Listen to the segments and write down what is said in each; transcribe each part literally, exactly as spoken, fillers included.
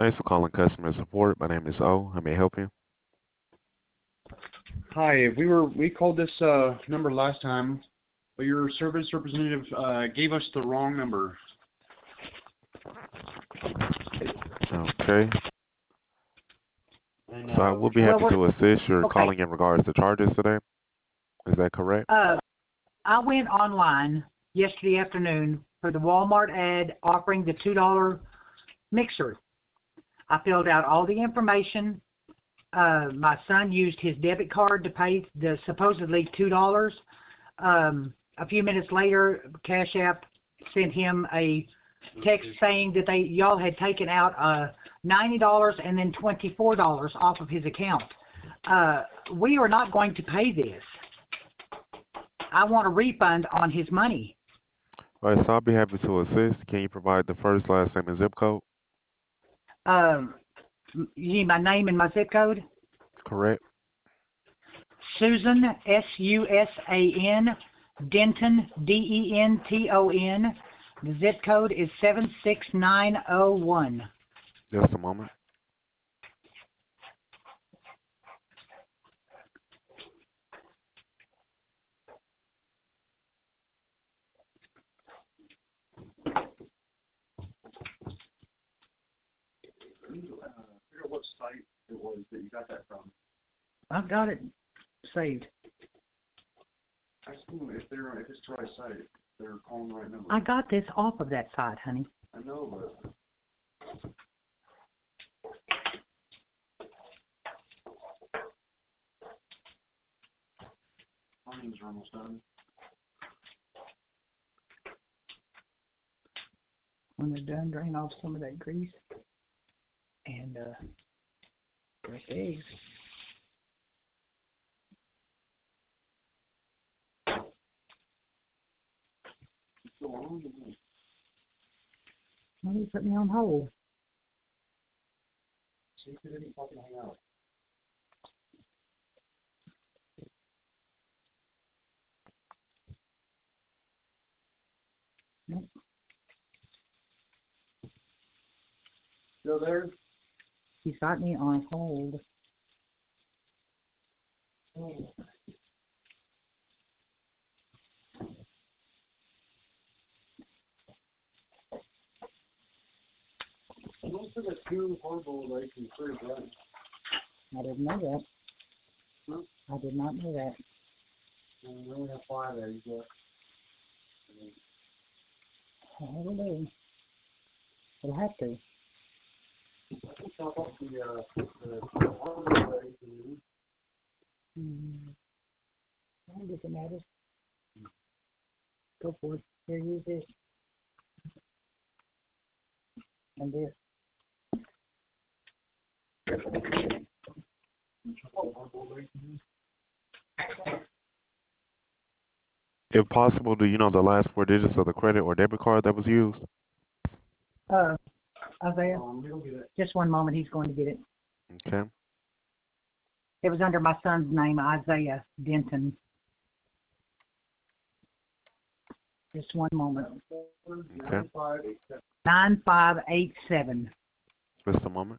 Thanks for calling customer support. My name is O. How may I help you? Hi, we were we called this uh, number last time, but your service representative uh, gave us the wrong number. Okay. And So I uh, will be Well, happy we're to assist. You're okay. calling in regards to charges today. Is that correct? Uh, I went online yesterday afternoon for the Walmart ad offering the two dollar mixer. I filled out all the information. Uh, my son used his debit card to pay the supposedly two dollars. Um, a few minutes later, Cash App sent him a text saying that they y'all had taken out uh, ninety dollars and then twenty-four dollars off of his account. Uh, we are not going to pay this. I want a refund on his money. All right, so I'll be happy to assist. Can you provide the first, last name, and zip code? Um, you need my name and my zip code? Correct. Susan, S U S A N, Denton, D E N T O N. The zip code is seven six nine zero one. Just a moment. figure out what site it was that you got that from. I've got it saved. I assume if they're if it's the right site, they're calling the right number. I got this off of that site, honey. I know, but onions are almost done. When they're done, drain off some of that grease and uh, break the eggs. So long, isn't it? Why do you put me on hold? See if it didn't fucking hang out. Nope. Still there? He's got me on hold. Oh. Most of the two horrible like and free right? I didn't know that. Huh? I did not know that. And we only have five eggs left. I don't know. We'll have to. I can chop up the uh the horrible eggs and Hmm. I don't think it matters. Go for it. Here, use this. And this. If possible, do you know the last four digits of the credit or debit card that was used? Uh, Isaiah, um, we'll get it. just one moment. He's going to get it. Okay. It was under my son's name, Isaiah Denton. Just one moment. Okay. nine five eight seven. Just a moment.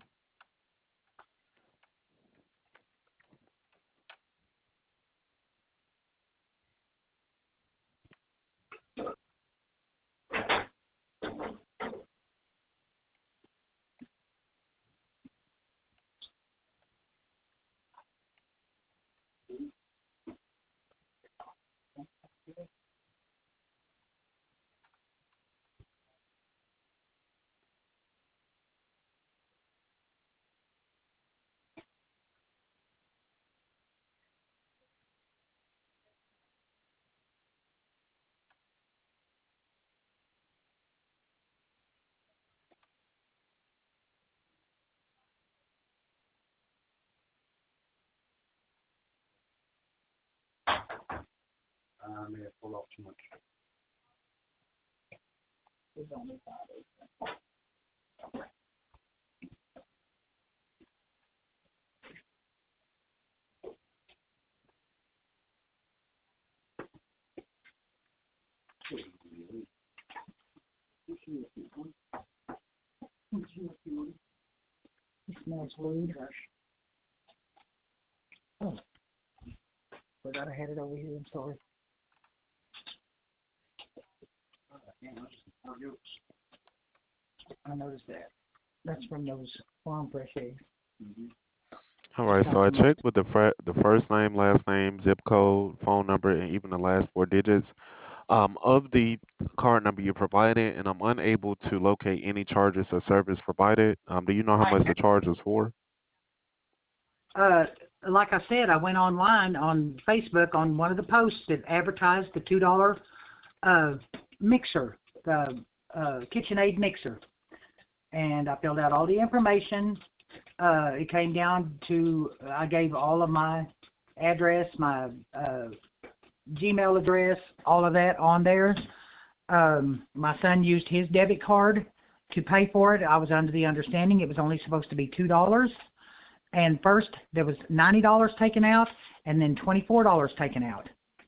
I may have pulled off too much. It smells weed. Oh, forgot I had it over here. I'm sorry. I noticed that. That's from those farm fresh eggs. All right, so I checked with the fir- the first name, last name, zip code, phone number, and even the last four digits um, of the card number you provided, and I'm unable to locate any charges or service provided. Um, do you know how much the charge was for? Uh, like I said, I went online on Facebook on one of the posts that advertised the two dollar uh, mixer, the uh, KitchenAid mixer, and I filled out all the information. Uh, it came down to I gave all of my address, my uh, Gmail address, all of that on there. Um, my son used his debit card to pay for it. I was under the understanding it was only supposed to be two dollars. And first there was ninety dollars taken out and then twenty-four dollars taken out.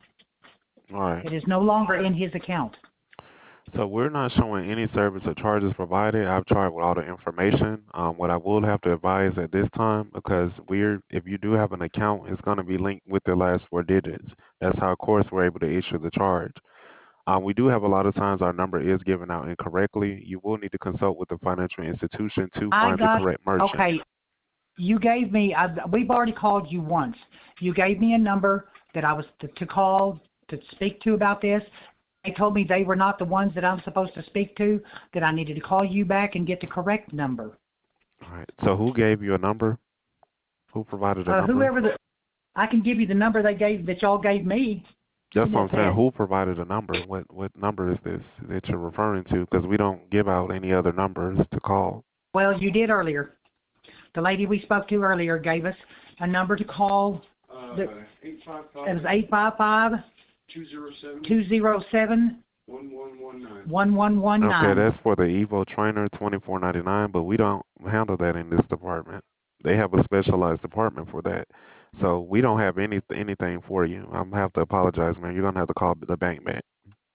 All right. It is no longer in his account. So we're not showing any service or charges provided. I've tried with all the information. Um, what I will have to advise at this time, because we're, if you do have an account, it's going to be linked with the last four digits. That's how, of course, we're able to issue the charge. Um, we do have a lot of times our number is given out incorrectly. You will need to consult with the financial institution to I find got, the correct merchant. Okay, you gave me, I, we've already called you once. You gave me a number that I was to, to call to speak to about this. They told me they were not the ones that I'm supposed to speak to, that I needed to call you back and get the correct number. All right. So who gave you a number? Who provided a Uh, number? whoever the, I can give you the number they gave, that y'all gave me. That's what I'm That's saying. it. Who provided a number? What what number is this that you're referring to? Because we don't give out any other numbers to call. Well, you did earlier. The lady we spoke to earlier gave us a number to call. Uh, The, eight five it was five, eight five five, two zero seven, two zero seven, one one one nine. one one one nine. Okay, that's for the Evo Trainer twenty-four ninety-nine, but we don't handle that in this department. They have a specialized department for that. So we don't have any anything for you. I'm gonna have to apologize, man. You're gonna have to call the bank back.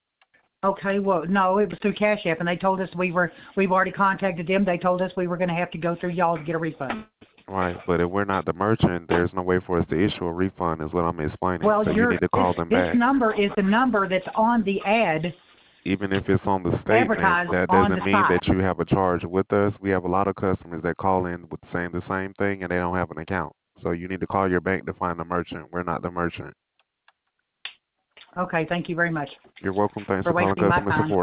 Okay, well, no, it was through Cash App, and they told us we were, we've already contacted them. They told us we were going to have to go through y'all to get a refund. Right, but if we're not the merchant, there's no way for us to issue a refund, is what I'm explaining. Well, so you you're, need to call this, them this back. number is the number that's on the ad. Even if it's on the statement, Advertised that on doesn't the mean site. that you have a charge with us. We have a lot of customers that call in with saying the same thing and they don't have an account. So you need to call your bank to find the merchant. We're not the merchant. Okay, thank you very much You're welcome. Thanks for for calling wasting my customer time. support.